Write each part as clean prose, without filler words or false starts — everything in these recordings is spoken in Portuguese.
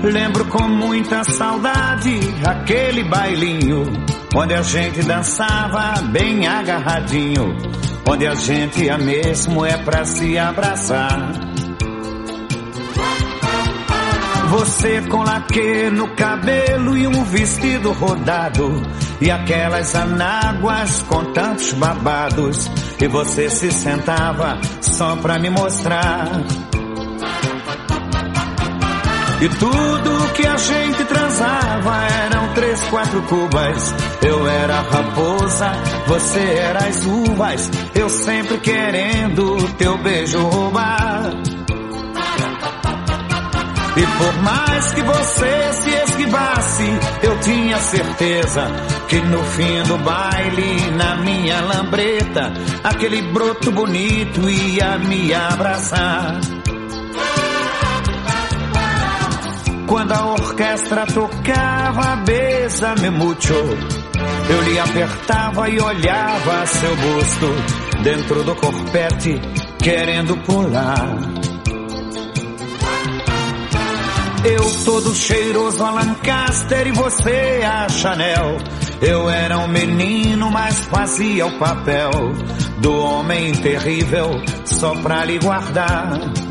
Lembro com muita saudade aquele bailinho onde a gente dançava bem agarradinho, onde a gente ia mesmo é pra se abraçar. Você com laque no cabelo e um vestido rodado, e aquelas anáguas com tantos babados, e você se sentava só pra me mostrar. E tudo que a gente transava eram 3, 4 cubas. Eu era a raposa, você era as uvas, eu sempre querendo teu beijo roubar. E por mais que você se esquivasse, eu tinha certeza que no fim do baile, na minha lambreta, aquele broto bonito ia me abraçar. Quando a orquestra tocava Bésame Mucho, eu lhe apertava e olhava seu busto dentro do corpete, querendo pular. Eu todo cheiroso a Lancaster e você a Chanel. Eu era um menino, mas fazia o papel do homem terrível só pra lhe guardar.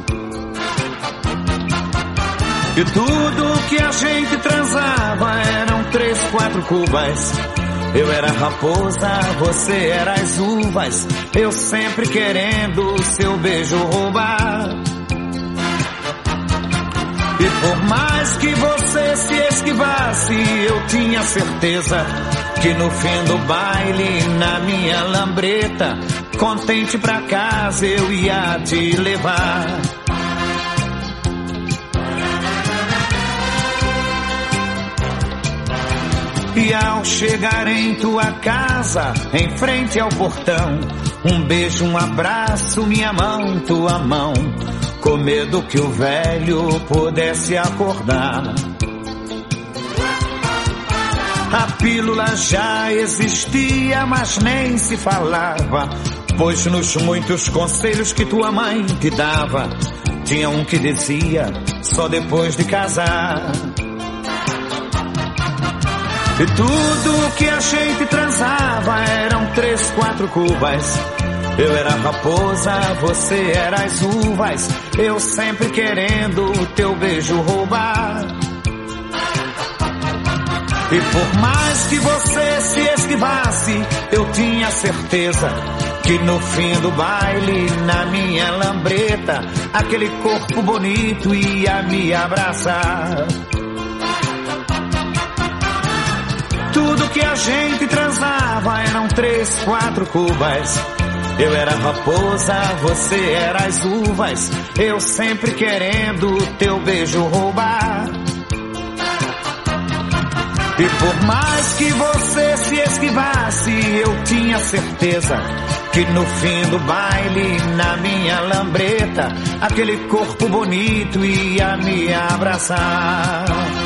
E tudo que a gente transava eram 3, 4 cubas. Eu era a raposa, você era as uvas, eu sempre querendo seu beijo roubar. E por mais que você se esquivasse, eu tinha certeza que no fim do baile, na minha lambreta, contente pra casa eu ia te levar. E ao chegar em tua casa, em frente ao portão, um beijo, um abraço, minha mão, tua mão, com medo que o velho pudesse acordar. A pílula já existia, mas nem se falava, pois nos muitos conselhos que tua mãe te dava, tinha um que dizia só depois de casar. E tudo que a gente transava eram 3, 4 cubas. Eu era a raposa, você era as uvas, eu sempre querendo teu beijo roubar. E por mais que você se esquivasse, eu tinha certeza que no fim do baile, na minha lambreta, aquele corpo bonito ia me abraçar. Tudo que a gente transava eram 3, 4 cubas. Eu era a raposa, você era as uvas, eu sempre querendo teu beijo roubar. E por mais que você se esquivasse, eu tinha certeza que no fim do baile, na minha lambreta, aquele corpo bonito ia me abraçar.